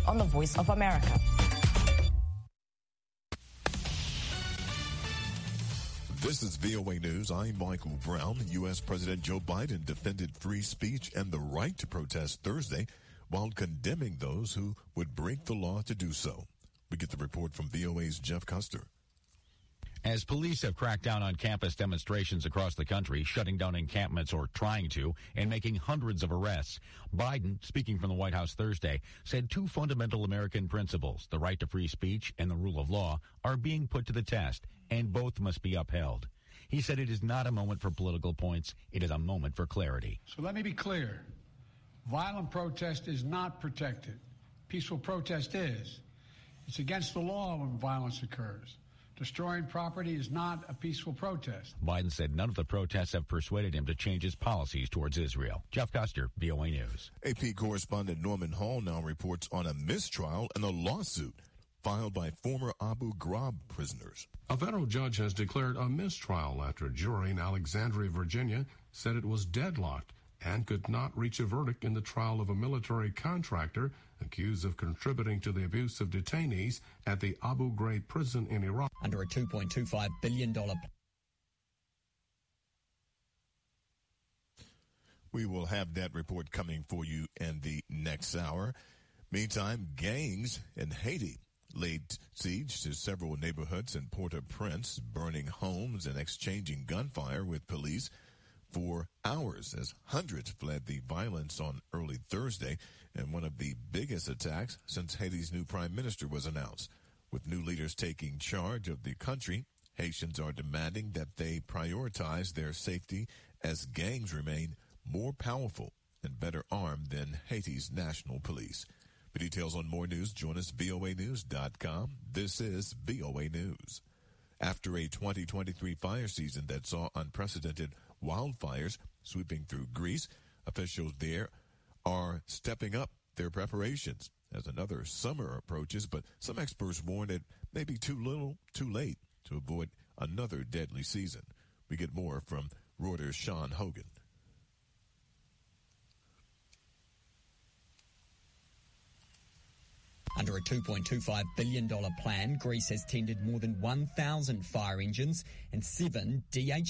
on the Voice of America. This is VOA News. I'm Michael Brown. U.S. President Joe Biden defended free speech and the right to protest Thursday while condemning those who would break the law to do so. We get the report from VOA's Jeff Custer. As police have cracked down on campus demonstrations across the country, shutting down encampments or trying to, and making hundreds of arrests, Biden, speaking from the White House Thursday, said two fundamental American principles, the right to free speech and the rule of law, are being put to the test, and both must be upheld. He said it is not a moment for political points. It is a moment for clarity. So let me be clear. Violent protest is not protected. Peaceful protest is. It's against the law when violence occurs. Destroying property is not a peaceful protest. Biden said none of the protests have persuaded him to change his policies towards Israel. Jeff Custer, VOA News. AP correspondent Norman Hall now reports on a mistrial and a lawsuit filed by former Abu Ghraib prisoners. A federal judge has declared a mistrial after a jury in Alexandria, Virginia, said it was deadlocked and could not reach a verdict in the trial of a military contractor accused of contributing to the abuse of detainees at the Abu Ghraib prison in Iraq. Under a $2.25 billion We will have that report coming for you in the next hour. Meantime, gangs in Haiti laid siege to several neighborhoods in Port-au-Prince, burning homes and exchanging gunfire with police for hours as hundreds fled the violence on early Thursday in one of the biggest attacks since Haiti's new prime minister was announced. With new leaders taking charge of the country, Haitians are demanding that they prioritize their safety as gangs remain more powerful and better armed than Haiti's national police. For details on more news, join us at voanews.com. This is VOA News. After a 2023 fire season that saw unprecedented wildfires sweeping through Greece, officials there are stepping up their preparations as another summer approaches, but some experts warn it may be too little, too late to avoid another deadly season. We get more from Reuters' Sean Hogan. Under a $2.25 billion plan, Greece has tendered more than 1,000 fire engines and 7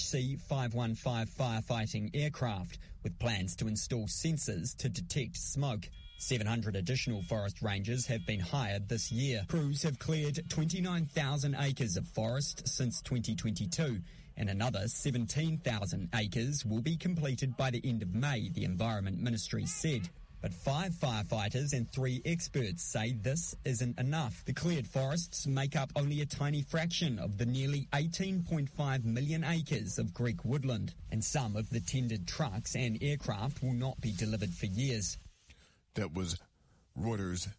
DHC-515 firefighting aircraft, with plans to install sensors to detect smoke. 700 additional forest rangers have been hired this year. Crews have cleared 29,000 acres of forest since 2022, and another 17,000 acres will be completed by the end of May, the Environment Ministry said. But 5 firefighters and 3 experts say this isn't enough. The cleared forests make up only a tiny fraction of the nearly 18.5 million acres of Greek woodland, and some of the tendered trucks and aircraft will not be delivered for years. That was Reuters'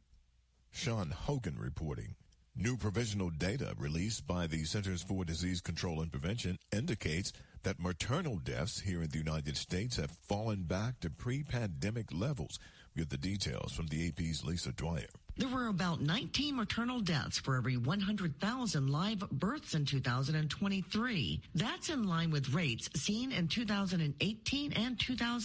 Sean Hogan reporting. New provisional data released by the Centers for Disease Control and Prevention indicates that maternal deaths here in the United States have fallen back to pre-pandemic levels. We have the details from the AP's Lisa Dwyer. There were about 19 maternal deaths for every 100,000 live births in 2023. That's in line with rates seen in 2018 and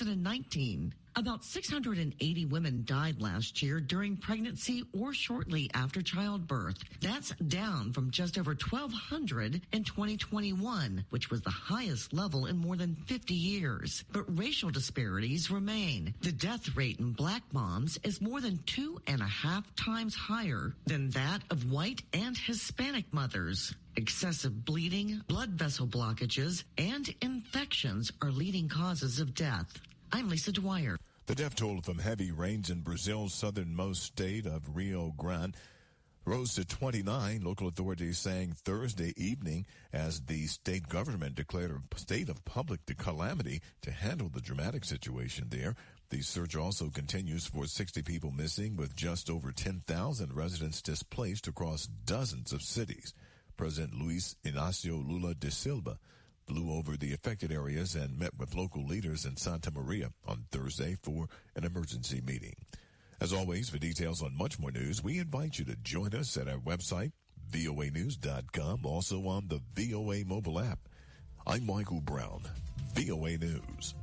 2019. About 680 women died last year during pregnancy or shortly after childbirth. That's down from just over 1,200 in 2021, which was the highest level in more than 50 years. But racial disparities remain. The death rate in black moms is more than 2.5 times higher than that of white and Hispanic mothers. Excessive bleeding, blood vessel blockages, and infections are leading causes of death. I'm Lisa Dwyer. The death toll from heavy rains in Brazil's southernmost state of Rio Grande rose to 29, local authorities saying Thursday evening, as the state government declared a state of public calamity to handle the dramatic situation there. The search also continues for 60 people missing, with just over 10,000 residents displaced across dozens of cities. President Luis Inácio Lula da Silva flew over the affected areas and met with local leaders in Santa Maria on Thursday for an emergency meeting. As always, for details on much more news, we invite you to join us at our website, voanews.com, also on the VOA mobile app. I'm Michael Brown, VOA News.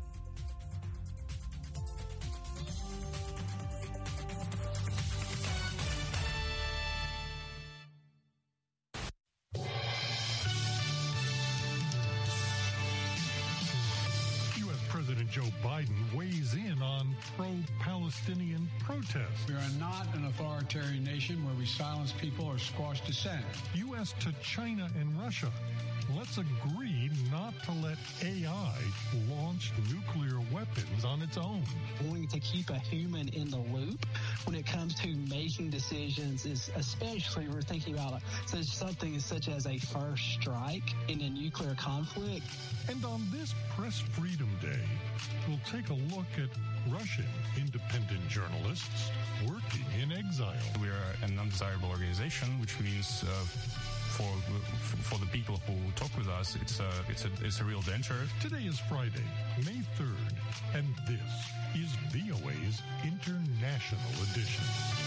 Joe Biden weighs in on pro-Palestinian protests. We are not an authoritarian nation where we silence people or squash dissent. U.S. to China and Russia. Let's agree not to let AI launch nuclear weapons on its own. Wanting to keep a human in the loop when it comes to making decisions is especially we're thinking about something such as a first strike in a nuclear conflict. And on this Press Freedom Day, we'll take a look at Russian independent journalists working in exile. We are an undesirable organization, which means for the people who talk with us, it's a real danger. Today is Friday, May 3rd, and this is VOA's International Edition.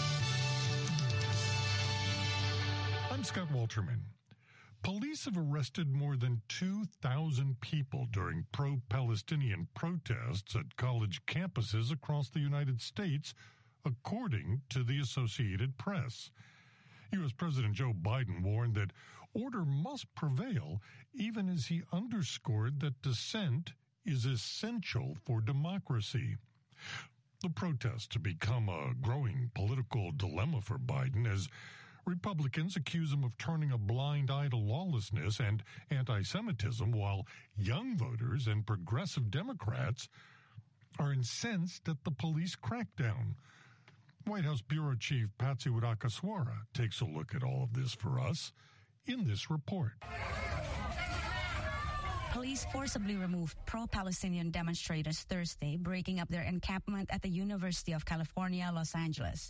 I'm Scott Walterman. Police have arrested more than 2,000 people during pro-Palestinian protests at college campuses across the United States, according to the Associated Press. U.S. President Joe Biden warned that order must prevail, even as he underscored that dissent is essential for democracy. The protests have become a growing political dilemma for Biden as Republicans accuse him of turning a blind eye to lawlessness and anti-Semitism, while young voters and progressive Democrats are incensed at the police crackdown. White House Bureau Chief Patsy Widakuswara takes a look at all of this for us in this report. Police forcibly removed pro-Palestinian demonstrators Thursday, breaking up their encampment at the University of California, Los Angeles.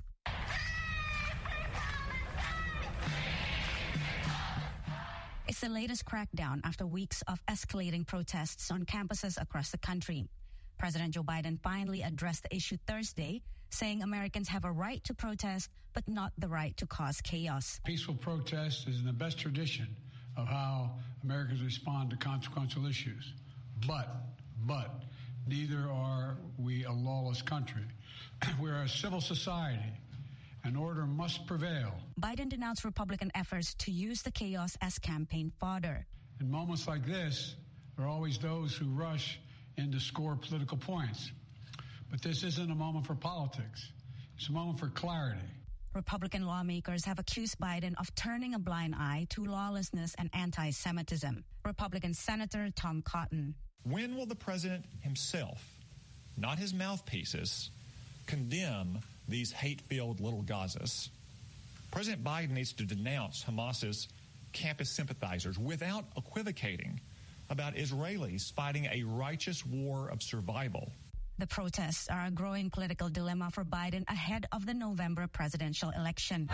It's the latest crackdown after weeks of escalating protests on campuses across the country. President Joe Biden finally addressed the issue Thursday, saying Americans have a right to protest, but not the right to cause chaos. Peaceful protest is in the best tradition of how Americans respond to consequential issues. But neither are we a lawless country. We are a civil society, and order must prevail. Biden denounced Republican efforts to use the chaos as campaign fodder. In moments like this, there are always those who rush in to score political points. But this isn't a moment for politics. It's a moment for clarity. Republican lawmakers have accused Biden of turning a blind eye to lawlessness and anti-Semitism. Republican Senator Tom Cotton. When will the president himself, not his mouthpieces, condemn these hate-filled little Gazas? President Biden needs to denounce Hamas's campus sympathizers without equivocating about Israelis fighting a righteous war of survival. The protests are a growing political dilemma for Biden ahead of the November presidential election.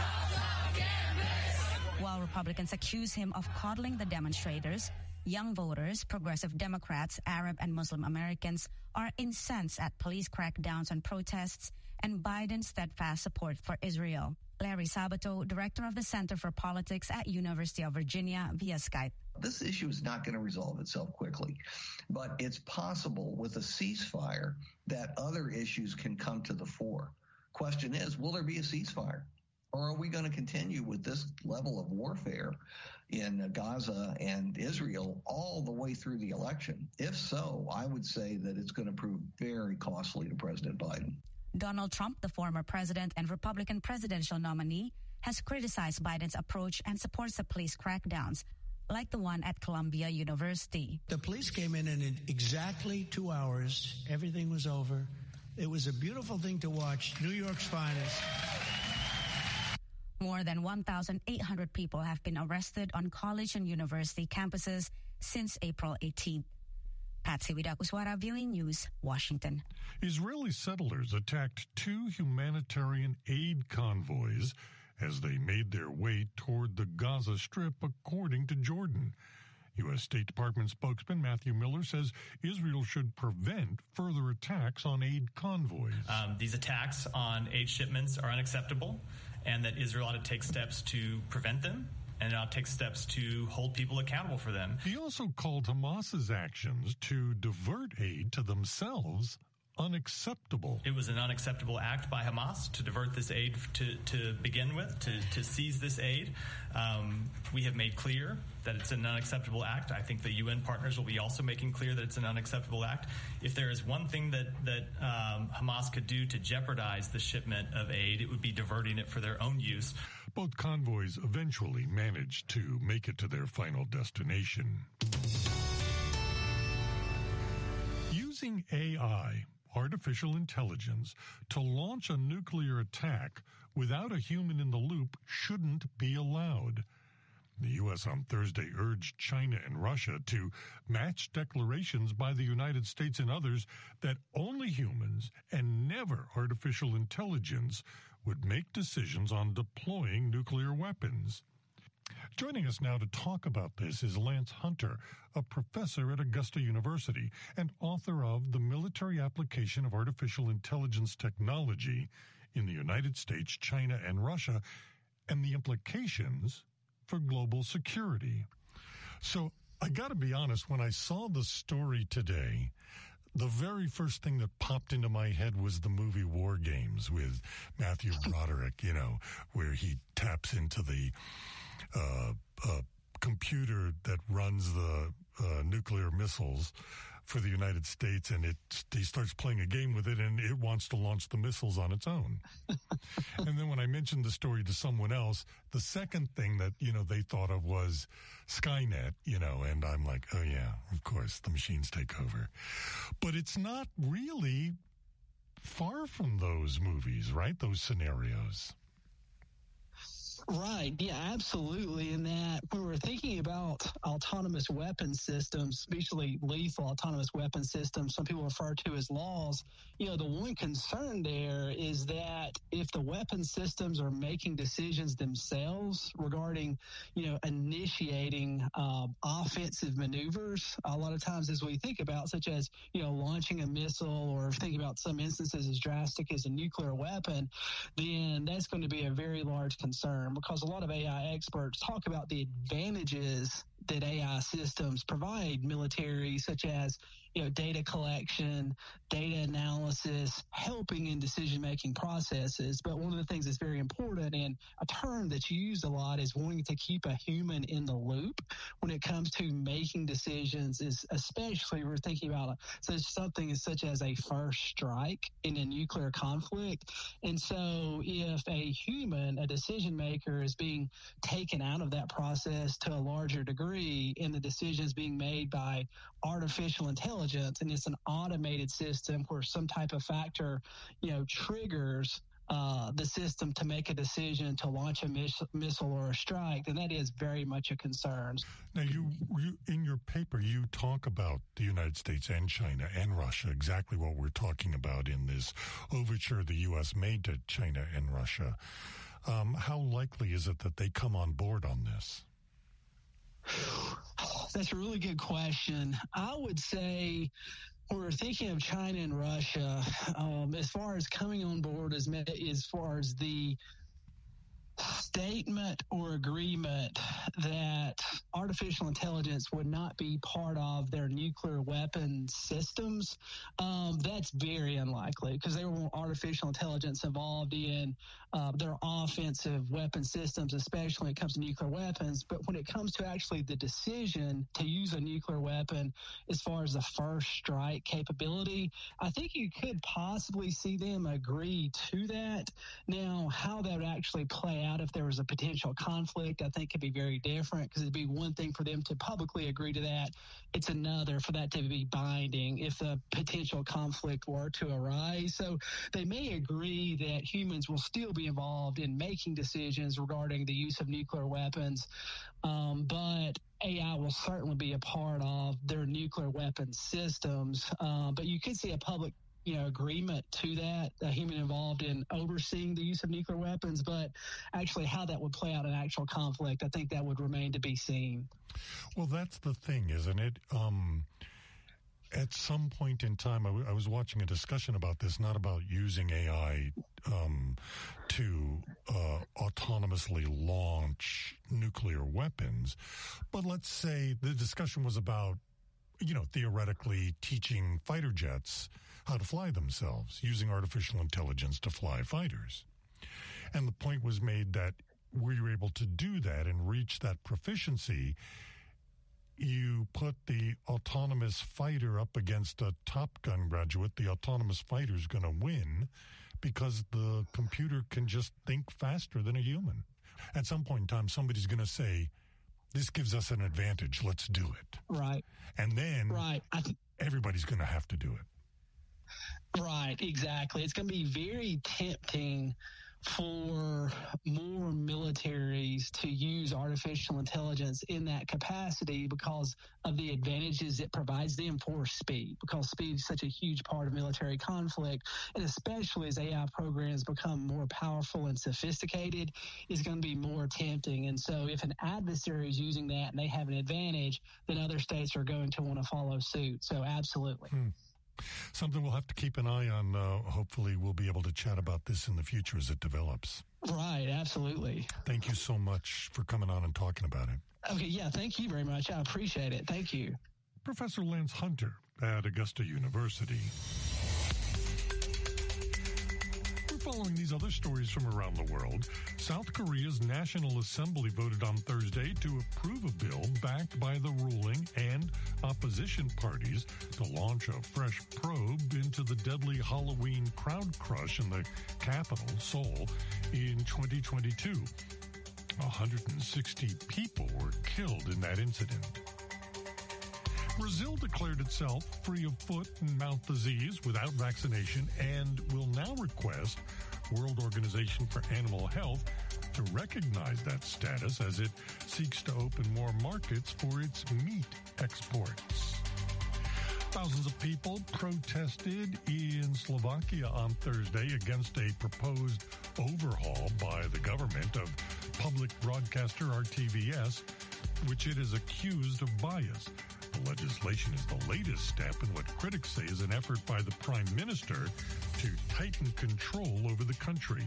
While Republicans accuse him of coddling the demonstrators, young voters, progressive Democrats, Arab and Muslim Americans are incensed at police crackdowns on protests and Biden's steadfast support for Israel. Larry Sabato, director of the Center for Politics at University of Virginia, via Skype. This issue is not going to resolve itself quickly, but it's possible with a ceasefire that other issues can come to the fore. Question is, will there be a ceasefire? Or are we going to continue with this level of warfare in Gaza and Israel all the way through the election? If so, I would say that it's going to prove very costly to President Biden. Donald Trump, the former president and Republican presidential nominee, has criticized Biden's approach and supports the police crackdowns, like the one at Columbia University. The police came in exactly 2 hours. Everything was over. It was a beautiful thing to watch. New York's finest. More than 1,800 people have been arrested on college and university campuses since April 18th. Patsy Widakuswara, Viewing News, Washington. Israeli settlers attacked 2 humanitarian aid convoys as they made their way toward the Gaza Strip, according to Jordan. U.S. State Department spokesman Matthew Miller says Israel should prevent further attacks on aid convoys. These attacks on aid shipments are unacceptable, and that Israel ought to take steps to prevent them, and it ought to take steps to hold people accountable for them. He also called Hamas's actions to divert aid to themselves unacceptable. It was an unacceptable act by Hamas to divert this aid to begin with, to seize this aid. We have made clear that it's an unacceptable act. I think the UN partners will be also making clear that it's an unacceptable act. If there is one thing that Hamas could do to jeopardize the shipment of aid, it would be diverting it for their own use. Both convoys eventually managed to make it to their final destination. Using AI, artificial intelligence, to launch a nuclear attack without a human in the loop shouldn't be allowed. The U.S. on Thursday urged China and Russia to match declarations by the United States and others that only humans and never artificial intelligence would make decisions on deploying nuclear weapons. Joining us now to talk about this is Lance Hunter, a professor at Augusta University and author of The Military Application of Artificial Intelligence Technology in the United States, China, and Russia, and the Implications for Global Security. So I got to be honest, when I saw the story today, the very first thing that popped into my head was the movie War Games with Matthew Broderick, where he taps into the computer that runs the nuclear missiles for the United States, and he starts playing a game with it, and it wants to launch the missiles on its own. And then when I mentioned the story to someone else, the second thing that, they thought of was Skynet, and I'm like, oh yeah, of course, the machines take over. But it's not really far from those movies, right? Those scenarios. Right. Yeah, absolutely. In that when we're thinking about autonomous weapon systems, especially lethal autonomous weapon systems, some people refer to as laws, the one concern there is that if the weapon systems are making decisions themselves regarding, initiating offensive maneuvers, a lot of times as we think about, such as, launching a missile or thinking about some instances as drastic as a nuclear weapon, then that's going to be a very large concern. Because a lot of AI experts talk about the advantages that AI systems provide military, such as data collection, data analysis, helping in decision-making processes. But one of the things that's very important, and a term that's used a lot, is wanting to keep a human in the loop when it comes to making decisions, is especially we're thinking about something such as a first strike in a nuclear conflict. And so if a human, a decision maker, is being taken out of that process to a larger degree, and the decisions being made by artificial intelligence, and it's an automated system where some type of factor, triggers the system to make a decision to launch a missile or a strike, then that is very much a concern. Now, you in your paper, you talk about the United States and China and Russia, exactly what we're talking about in this overture the U.S. made to China and Russia. How likely is it that they come on board on this? That's a really good question. I would say we're thinking of China and Russia as far as coming on board, as far as the statement or agreement that artificial intelligence would not be part of their nuclear weapon systems, that's very unlikely, because they want artificial intelligence involved in their offensive weapon systems, especially when it comes to nuclear weapons. But when it comes to actually the decision to use a nuclear weapon, as far as the first strike capability, I think you could possibly see them agree to that. Now, how that would actually play out if there was a potential conflict, I think could be very different, because it'd be one thing for them to publicly agree to that. It's another for that to be binding if a potential conflict were to arise. So they may agree that humans will still be involved in making decisions regarding the use of nuclear weapons, but AI will certainly be a part of their nuclear weapon systems. But you could see a public agreement to that, a human involved in overseeing the use of nuclear weapons, but actually how that would play out in actual conflict, I think that would remain to be seen. Well, that's the thing, isn't it? At some point in time, I was watching a discussion about this, not about using AI to autonomously launch nuclear weapons, but let's say the discussion was about, theoretically teaching fighter jets how to fly themselves using artificial intelligence to fly fighters. And the point was made that were you able to do that and reach that proficiency, you put the autonomous fighter up against a Top Gun graduate, the autonomous fighter is going to win because the computer can just think faster than a human. At some point in time, somebody's going to say, this gives us an advantage, let's do it. Right. And then everybody's going to have to do it. Right, exactly. It's going to be very tempting for more militaries to use artificial intelligence in that capacity because of the advantages it provides them for speed, because speed is such a huge part of military conflict, and especially as AI programs become more powerful and sophisticated, it's going to be more tempting. And so if an adversary is using that and they have an advantage, then other states are going to want to follow suit. So absolutely. Something we'll have to keep an eye on. Hopefully we'll be able to chat about this in the future as it develops. Right, absolutely. Thank you so much for coming on and talking about it. Okay, yeah, thank you very much. I appreciate it. Thank you. Professor Lance Hunter at Augusta University. We're following these other stories from around the world. South Korea's National Assembly voted on Thursday to approve a bill backed by the ruling and opposition parties to launch a fresh probe into the deadly Halloween crowd crush in the capital, Seoul, in 2022. 160 people were killed in that incident. Brazil declared itself free of foot and mouth disease without vaccination and will now request World Organization for Animal Health to recognize that status as it seeks to open more markets for its meat exports. Thousands of people protested in Slovakia on Thursday against a proposed overhaul by the government of public broadcaster RTVS, which it is accused of bias. The legislation is the latest step in what critics say is an effort by the Prime Minister to tighten control over the country.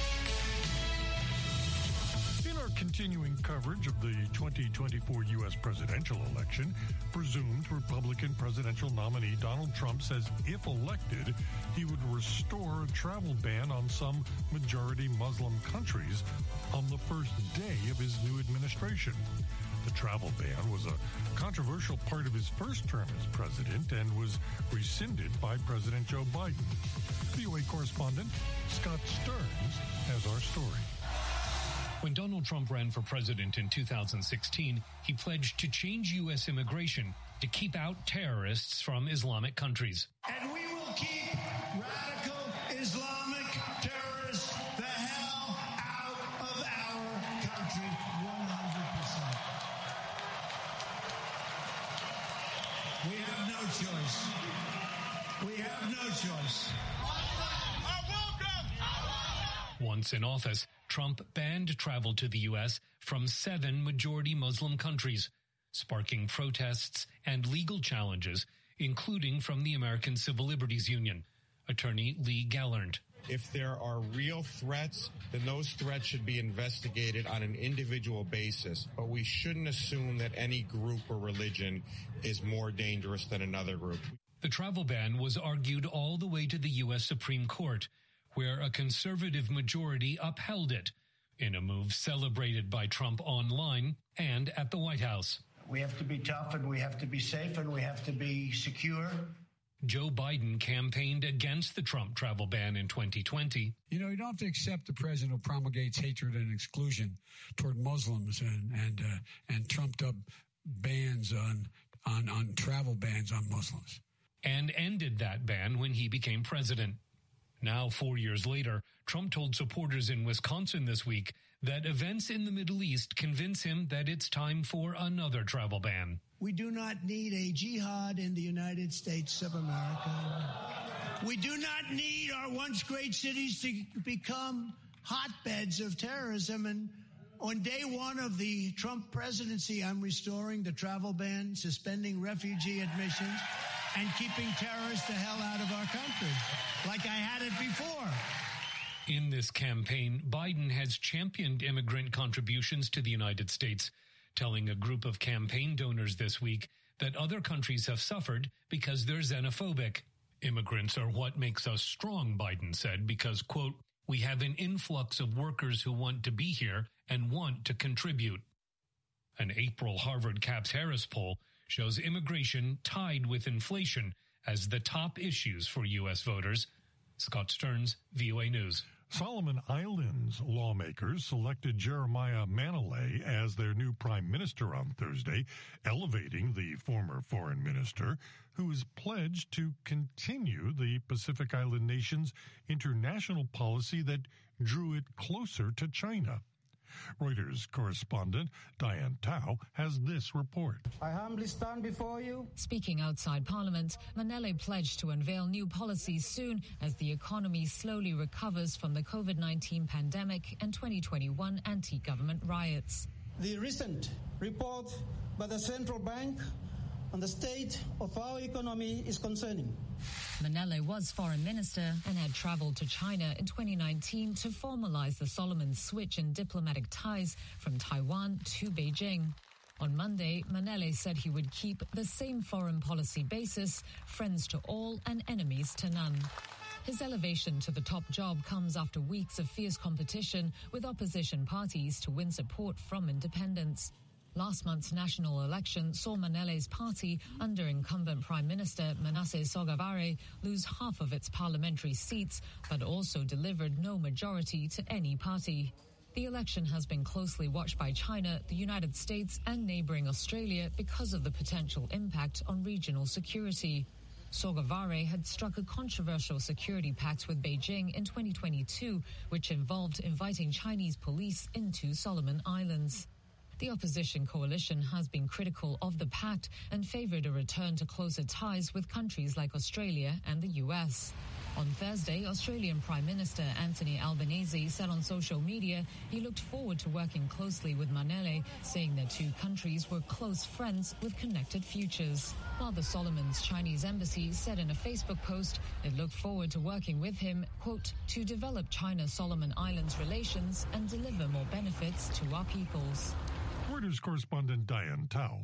In our continuing coverage of the 2024 U.S. presidential election, presumed Republican presidential nominee Donald Trump says if elected, he would restore a travel ban on some majority Muslim countries on the first day of his new administration. The travel ban was a controversial part of his first term as president and was rescinded by President Joe Biden. VOA correspondent Scott Stearns has our story. When Donald Trump ran for president in 2016, he pledged to change U.S. immigration to keep out terrorists from Islamic countries. And we will keep radical Islamic terrorists the hell out of our country 100%. We have no choice. We have no choice. Once in office, Trump banned travel to the U.S. from 7 majority Muslim countries, sparking protests and legal challenges, including from the American Civil Liberties Union. Attorney Lee Gallant. If there are real threats, then those threats should be investigated on an individual basis. But we shouldn't assume that any group or religion is more dangerous than another group. The travel ban was argued all the way to the U.S. Supreme Court, where a conservative majority upheld it, in a move celebrated by Trump online and at the White House. We have to be tough, and we have to be safe, and we have to be secure. Joe Biden campaigned against the Trump travel ban in 2020. You know, you don't have to accept the president who promulgates hatred and exclusion toward Muslims and trumped up bans on travel bans on Muslims. And ended that ban when he became president. Now, 4 years later, Trump told supporters in Wisconsin this week that events in the Middle East convince him that it's time for another travel ban. We do not need a jihad in the United States of America. We do not need our once great cities to become hotbeds of terrorism. And on day one of the Trump presidency, I'm restoring the travel ban, suspending refugee admissions, and keeping terrorists the hell out of our country, like I had it before. In this campaign, Biden has championed immigrant contributions to the United States, telling a group of campaign donors this week that other countries have suffered because they're xenophobic. Immigrants are what makes us strong, Biden said, because, quote, we have an influx of workers who want to be here and want to contribute. An April Harvard Caps Harris poll shows immigration tied with inflation as the top issues for U.S. voters. Scott Stearns, VOA News. Solomon Islands lawmakers selected Jeremiah Manalay as their new prime minister on Thursday, elevating the former foreign minister, who is pledged to continue the Pacific Island nation's international policy that drew it closer to China. Reuters correspondent Diane Tao has this report. I humbly stand before you. Speaking outside Parliament, Manalay pledged to unveil new policies soon as the economy slowly recovers from the COVID-19 pandemic and 2021 anti-government riots. The recent report by the central bank on the state of our economy is concerning. Manalay was foreign minister and had traveled to China in 2019 to formalize the Solomon switch in diplomatic ties from Taiwan to Beijing. On Monday, Manalay said he would keep the same foreign policy basis, friends to all and enemies to none. His elevation to the top job comes after weeks of fierce competition with opposition parties to win support from independents. Last month's national election saw Manalay's party, under incumbent Prime Minister Manasseh Sogavare, lose half of its parliamentary seats, but also delivered no majority to any party. The election has been closely watched by China, the United States, and neighboring Australia because of the potential impact on regional security. Sogavare had struck a controversial security pact with Beijing in 2022, which involved inviting Chinese police into Solomon Islands. The opposition coalition has been critical of the pact and favored a return to closer ties with countries like Australia and the US. On Thursday, Australian Prime Minister Anthony Albanese said on social media he looked forward to working closely with Manalay, saying their two countries were close friends with connected futures. While the Solomons Chinese embassy said in a Facebook post it looked forward to working with him, quote, to develop China-Solomon Islands relations and deliver more benefits to our peoples. Reuters correspondent Diane Tao.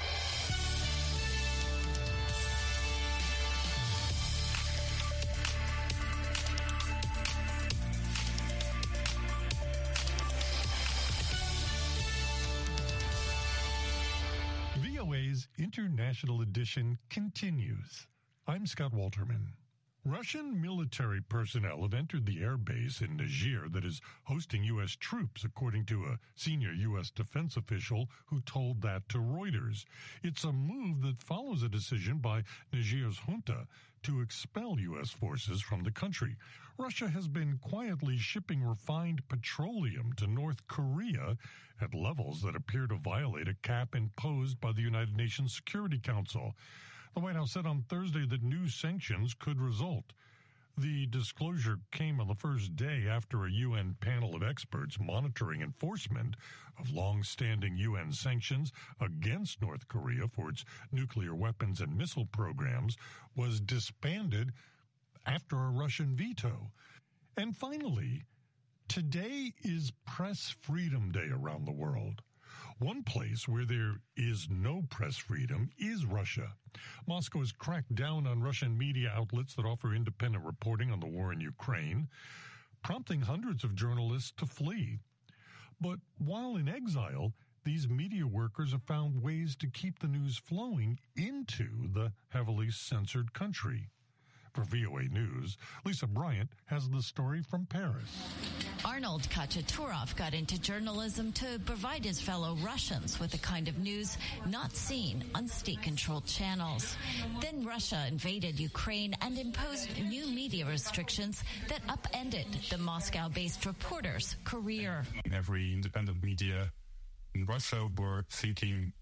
VOA's International Edition continues. I'm Scott Walterman. Russian military personnel have entered the air base in Niger that is hosting U.S. troops, according to a senior U.S. defense official who told that to Reuters. It's a move that follows a decision by Niger's junta to expel U.S. forces from the country. Russia has been quietly shipping refined petroleum to North Korea at levels that appear to violate a cap imposed by the United Nations Security Council. The White House said on Thursday that new sanctions could result. The disclosure came on the first day after a UN panel of experts monitoring enforcement of long-standing UN sanctions against North Korea for its nuclear weapons and missile programs was disbanded after a Russian veto. And finally, today is Press Freedom Day around the world. One place where there is no press freedom is Russia. Moscow has cracked down on Russian media outlets that offer independent reporting on the war in Ukraine, prompting hundreds of journalists to flee. But while in exile, these media workers have found ways to keep the news flowing into the heavily censored country. For VOA News, Lisa Bryant has the story from Paris. Arnold Kachaturov got into journalism to provide his fellow Russians with the kind of news not seen on state-controlled channels. Then Russia invaded Ukraine and imposed new media restrictions that upended the Moscow-based reporter's career. Every independent media in Russia was thinking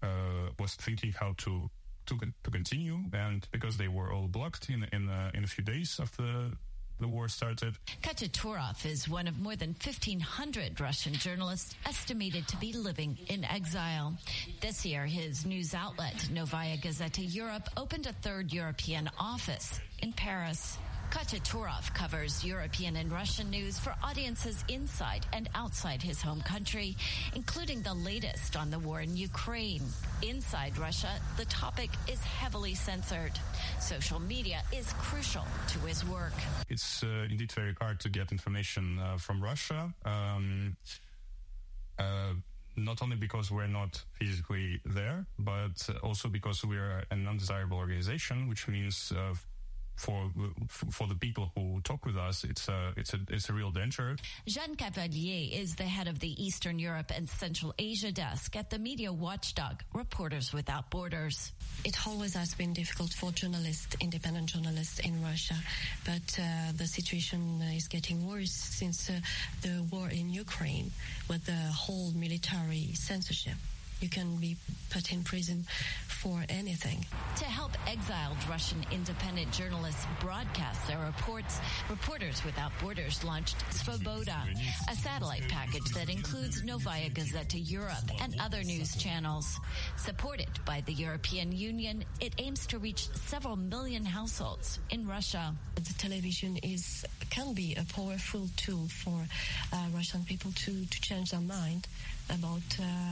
how to continue, and because they were all blocked in a few days after the war started. Kachaturov is one of more than 1,500 Russian journalists estimated to be living in exile. This year, his news outlet, Novaya Gazeta Europe, opened a third European office in Paris. Katya Turov covers European and Russian news for audiences inside and outside his home country, including the latest on the war in Ukraine. Inside Russia, the topic is heavily censored. Social media is crucial to his work. It's indeed very hard to get information from Russia. Not only because we're not physically there, but also because we are an undesirable organization, which means for the people who talk with us, it's a real danger. Jean Cavalier is the head of the Eastern Europe and Central Asia desk at the media watchdog Reporters Without Borders. It always has been difficult for journalists, independent journalists in Russia, but the situation is getting worse since the war in Ukraine with the whole military censorship. You can be put in prison for anything. To help exiled Russian independent journalists broadcast their reports, Reporters Without Borders launched Svoboda, a satellite package that includes Novaya Gazeta Europe and other news channels. Supported by the European Union, it aims to reach several million households in Russia. The television can be a powerful tool for Russian people to change their mind about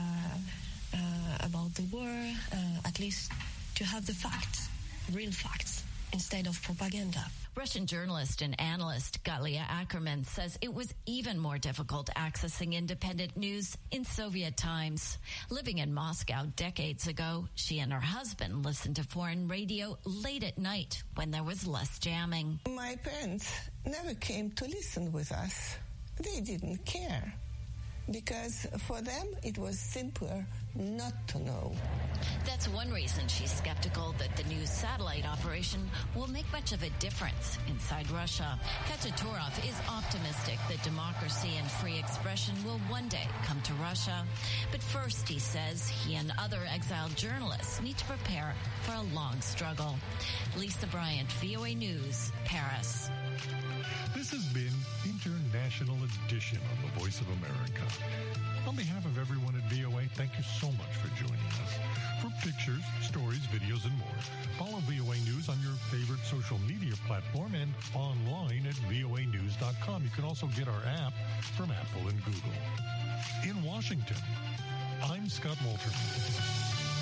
the war, at least to have the facts, real facts, instead of propaganda. Russian journalist and analyst Galia Ackerman says it was even more difficult accessing independent news in Soviet times. Living in Moscow decades ago, she and her husband listened to foreign radio late at night when there was less jamming. My parents never came to listen with us. They didn't care, because for them it was simpler not to know. That's one reason she's skeptical that the new satellite operation will make much of a difference inside Russia. Katya Turov is optimistic that democracy and free expression will one day come to Russia. But first, he says, he and other exiled journalists need to prepare for a long struggle. Lisa Bryant, VOA News, Paris. This has been International Edition on the Voice of America. On behalf of everyone at VOA, thank you so much for joining us. For pictures, stories, videos, and more, follow VOA News on your favorite social media platform and online at voanews.com. You can also get our app from Apple and Google. In Washington, I'm Scott Walterman.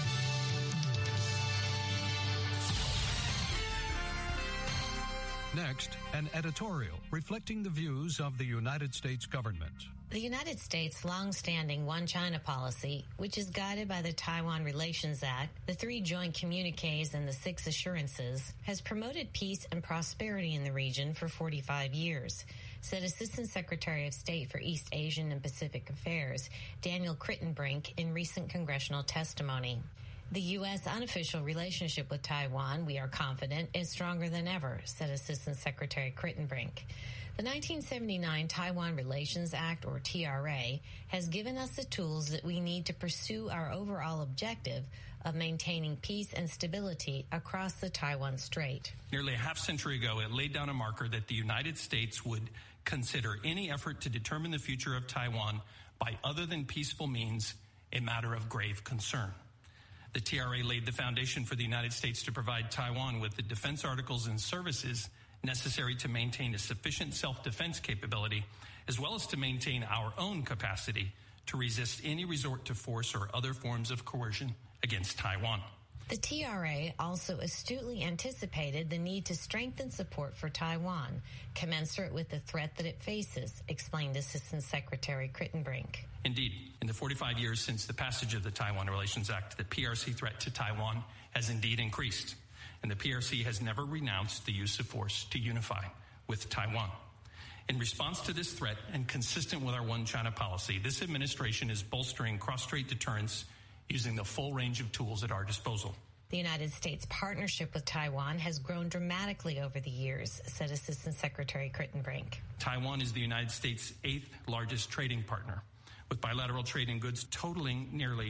Next, an editorial reflecting the views of the United States government. The United States' long-standing One China policy, which is guided by the Taiwan Relations Act, the 3 joint communiques, and the 6 assurances, has promoted peace and prosperity in the region for 45 years, said Assistant Secretary of State for East Asian and Pacific Affairs Daniel Kritenbrink in recent congressional testimony. The U.S. unofficial relationship with Taiwan, we are confident, is stronger than ever, said Assistant Secretary Kritenbrink. The 1979 Taiwan Relations Act, or TRA, has given us the tools that we need to pursue our overall objective of maintaining peace and stability across the Taiwan Strait. Nearly a half-century ago, it laid down a marker that the United States would consider any effort to determine the future of Taiwan by other than peaceful means a matter of grave concern. The TRA laid the foundation for the United States to provide Taiwan with the defense articles and services necessary to maintain a sufficient self-defense capability, as well as to maintain our own capacity to resist any resort to force or other forms of coercion against Taiwan. The TRA also astutely anticipated the need to strengthen support for Taiwan, commensurate with the threat that it faces, explained Assistant Secretary Kritenbrink. Indeed, in the 45 years since the passage of the Taiwan Relations Act, the PRC threat to Taiwan has indeed increased, and the PRC has never renounced the use of force to unify with Taiwan. In response to this threat, and consistent with our One China policy, this administration is bolstering cross-strait deterrence using the full range of tools at our disposal. The United States' partnership with Taiwan has grown dramatically over the years, said Assistant Secretary Kritenbrink. Taiwan is the United States' 8th largest trading partner, with bilateral trade in goods totaling nearly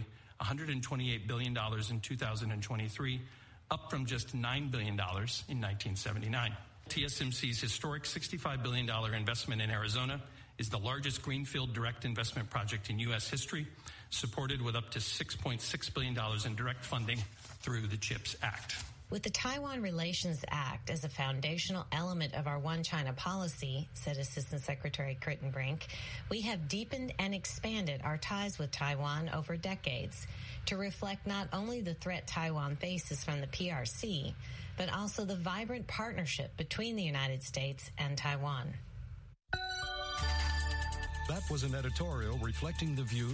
$128 billion in 2023, up from just $9 billion in 1979. TSMC's historic $65 billion investment in Arizona is the largest greenfield direct investment project in U.S. history, supported with up to $6.6 billion in direct funding through the CHIPS Act. With the Taiwan Relations Act as a foundational element of our One China policy, said Assistant Secretary Crittenbrink, we have deepened and expanded our ties with Taiwan over decades to reflect not only the threat Taiwan faces from the PRC, but also the vibrant partnership between the United States and Taiwan. That was an editorial reflecting the views